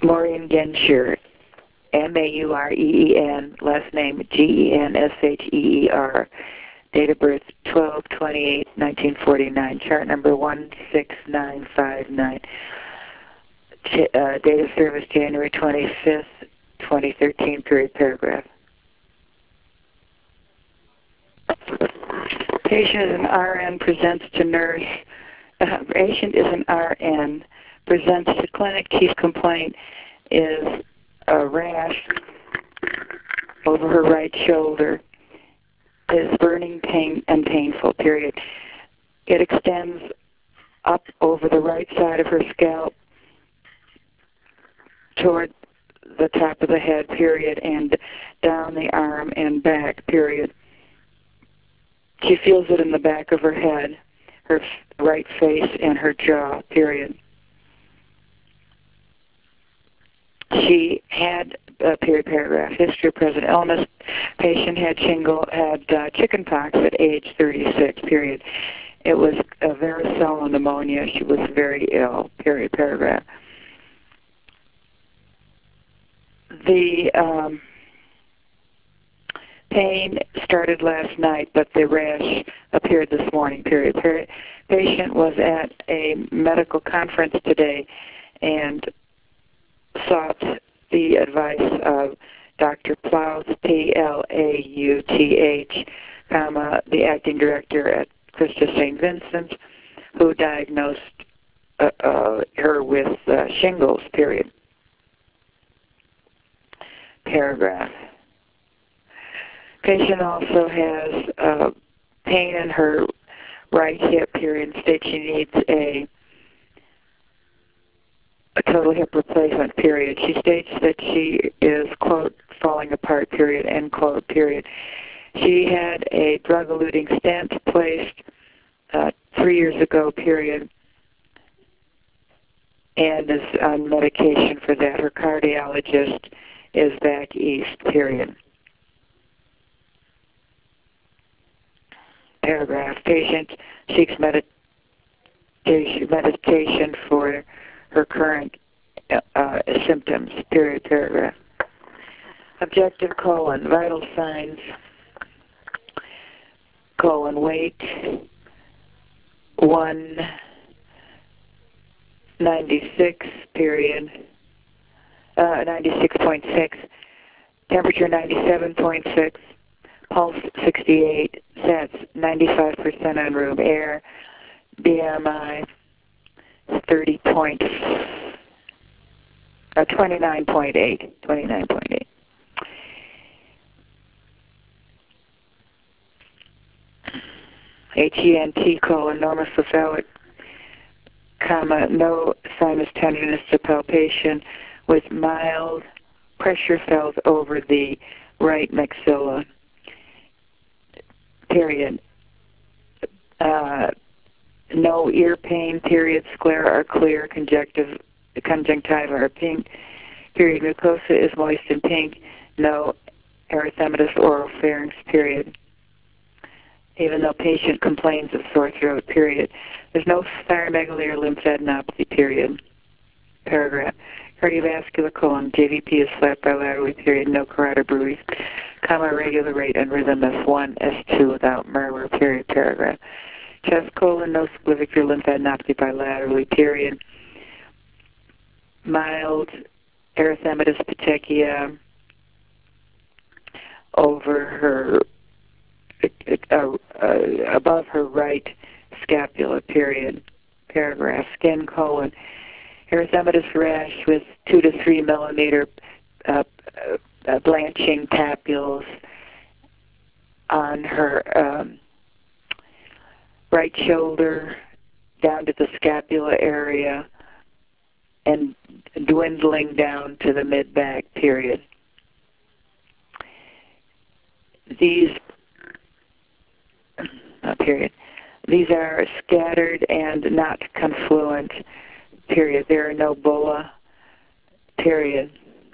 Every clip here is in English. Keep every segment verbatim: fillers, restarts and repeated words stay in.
Maureen Genscher, M A U R E E N, last name G E N S H E E R, date of birth twelve twenty-eight nineteen forty-nine, chart number one six nine five nine, Ch- uh, date of service January twenty-fifth, twenty thirteen, period, paragraph. Patient is an R N, presents to nurse. Uh, patient is an R N, presents to clinic. Chief complaint is a rash over her right shoulder. Is burning pain and painful, period. It extends up over the right side of her scalp toward the top of the head, period, and down the arm and back, period. She feels it in the back of her head, her right face, and her jaw, period. She had, uh, period, paragraph, history of present illness. Patient had shingle, had uh, chicken pox at age thirty-six, period. It was a varicella pneumonia. She was very ill, period, paragraph. The um, pain started last night, but the rash appeared this morning, period. period. Patient was at a medical conference today and sought the advice of Doctor Plauth, P L A U T H, comma, the acting director at Christus Saint Vincent, who diagnosed uh, uh, her with uh, shingles, period. Paragraph. Patient also has uh, pain in her right hip, period, states she needs a a total hip replacement, period. She states that she is, quote, falling apart, period, end quote, period. She had a drug-eluting stent placed uh, three years ago, period, and is on medication for that. Her cardiologist is back east, period. Paragraph. Patient seeks meditation, medication for her current uh, symptoms, period, paragraph. Objective colon, vital signs, colon, weight, one ninety-six, period, uh, ninety-six point six, temperature ninety-seven point six, pulse sixty-eight, sats ninety-five percent on room air, B M I thirty point, uh, twenty-nine point eight, twenty-nine point eight. H E N T colon, normocephalic, comma, no sinus tenderness to palpation with mild pressure felt over the right maxilla, period. Uh, no ear pain, period. Sclera are clear, conjunctive, conjunctiva are pink, period. Mucosa is moist and pink. No erythematous oropharynx, period. Even though patient complains of sore throat, period. There's no thyromegaly or lymphadenopathy, period. Paragraph. Cardiovascular colon, J V P is flat bilaterally, period. No carotid bruits, comma, regular rate and rhythm S one, S two without murmur, period. Paragraph. Chest colon, no splivic or lymphadenopathy bilaterally, period. Mild erythematous petechia over her Uh, uh, above her right scapula, period. Paragraph. Skin colon, erythematous rash with two to three millimeter uh, uh, blanching papules on her um, right shoulder down to the scapula area and dwindling down to the mid-back, period. These Uh, period. These are scattered and not confluent, period. There are no bulla, period.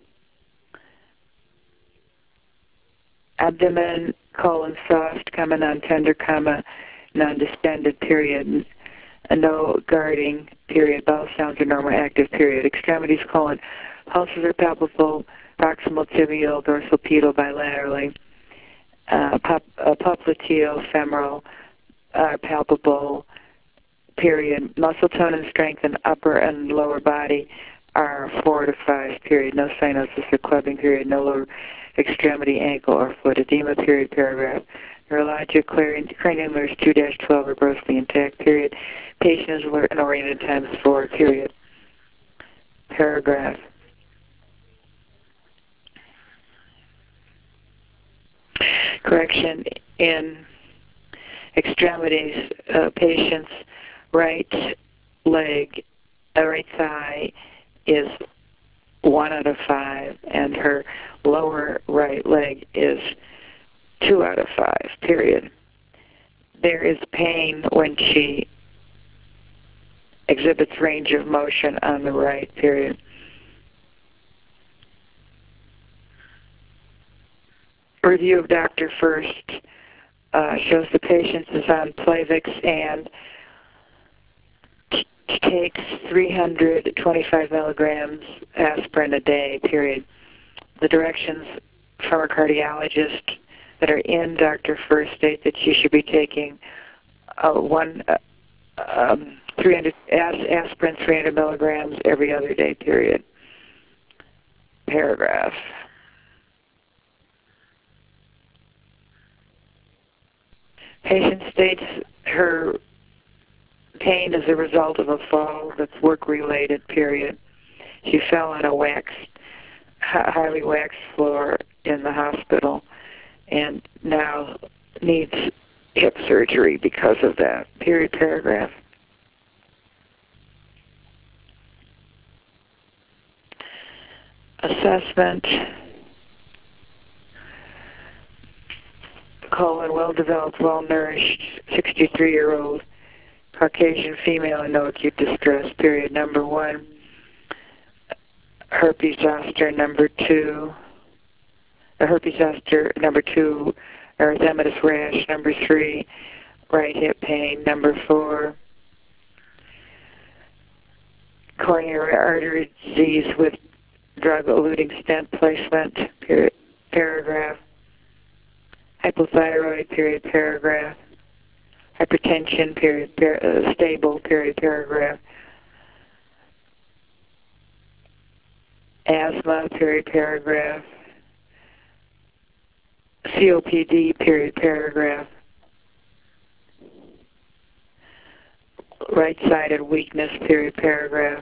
Abdomen, colon, soft, comma, non-tender, comma, non-distended, period. No guarding, period. Bowel sounds are normal, active, period. Extremities, colon, Pulses are palpable, proximal tibial, dorsal pedal bilaterally. Uh, pop, uh, popliteal, femoral are palpable, period. Muscle tone and strength in upper and lower body are four to five, period. No cyanosis or clubbing, period. No lower extremity, ankle, or foot edema, period, paragraph. Neurologic cranial nerves two dash twelve are grossly intact, period. Patient is alert and oriented times four, period. Paragraph. Correction in extremities, uh, patient's right leg, uh, right thigh is one out of five, and her lower right leg is two out of five, period. There is pain when she exhibits range of motion on the right, period. Review of Doctor First uh, shows the patient is on Plavix and t- takes three hundred twenty-five milligrams aspirin a day, period. The directions from a cardiologist that are in Doctor First state that she should be taking uh, one uh, um, three hundred as- aspirin three hundred milligrams every other day, period. Paragraph. Patient states her pain is a result of a fall that's work-related, period. She fell on a wax, highly waxed floor in the hospital and now needs hip surgery because of that, period, paragraph. Assessment, colon, well-developed, well-nourished, sixty-three-year-old Caucasian female in no acute distress, period. Number one, herpes zoster. Number two, the herpes zoster. Number two, erythematous rash. Number three, right hip pain. Number four, coronary artery disease with drug-eluting stent placement, period, paragraph. Hypothyroid, period, paragraph. Hypertension, period, per, uh, stable, period, paragraph. Asthma, period, paragraph. C O P D, period, paragraph. Right-sided weakness, period, paragraph.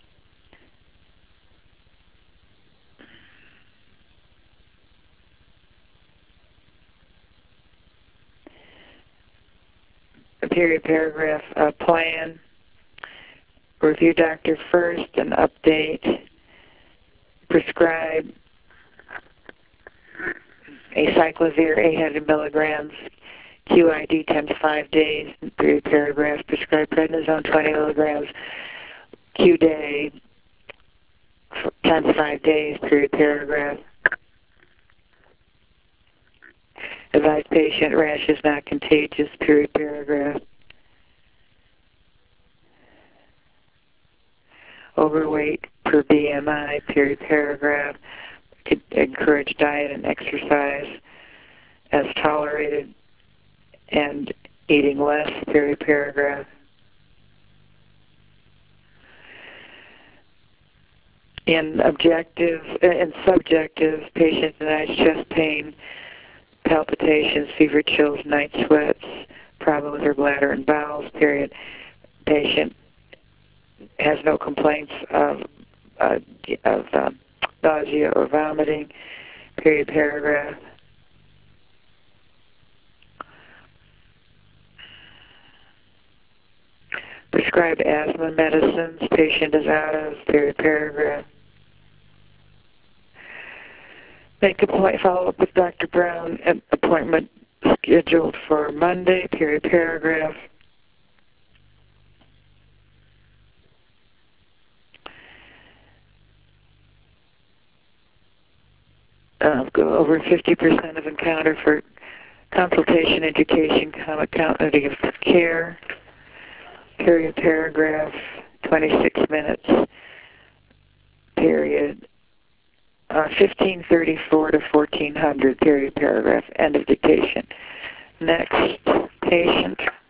Period, paragraph. Uh, plan. Review Doctor First and update. Prescribe acyclovir eight hundred milligrams, Q I D times five days, period, paragraph. Prescribe prednisone twenty milligrams, Q day times five days, period, paragraph. Advise patient rash is not contagious, period, paragraph. Overweight per B M I, period, paragraph. Could encourage diet and exercise as tolerated and eating less, period, paragraph. In objective, in subjective, patient denies chest pain, palpitations, fever, chills, night sweats, problem with her bladder and bowels, period. Patient has no complaints of, uh, of uh, nausea or vomiting, period, paragraph. Prescribed asthma medicines, patient is out of, period, paragraph. Make a point, follow up with Doctor Brown, an appointment scheduled for Monday, period, paragraph. Uh, go over fifty percent of encounter for consultation, education, comma, continuity of care, period, paragraph, twenty-six minutes, period. uh, fifteen thirty-four to fourteen hundred, period, paragraph, end of dictation. Next patient.